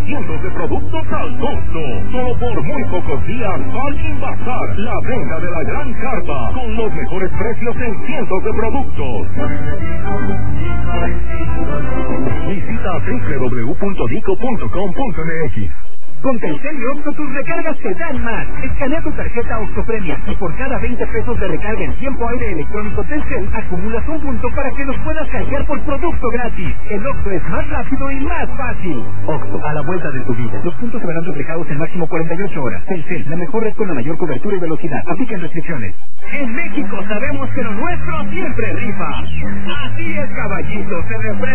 cientos de productos al costo. Solo por muy pocos días, Bargain Bazar, la venta de la gran carpa, con los mejores precios en cientos de productos. Visita www.dico.com.mx. Con Telcel y Oxxo tus recargas te dan más. Escanea tu tarjeta Oxxo Premia y por cada 20 pesos de recarga en tiempo aire electrónico Telcel acumulas un punto para que los puedas canjear por producto gratis. El Oxxo es más rápido y más fácil. Oxxo, a la vuelta de tu vida. Los puntos se verán reflejados en máximo 48 horas. Telcel, la mejor red con la mayor cobertura y velocidad. Aplican restricciones. En México sabemos que lo nuestro siempre rifa. Así es, caballito, se refresca.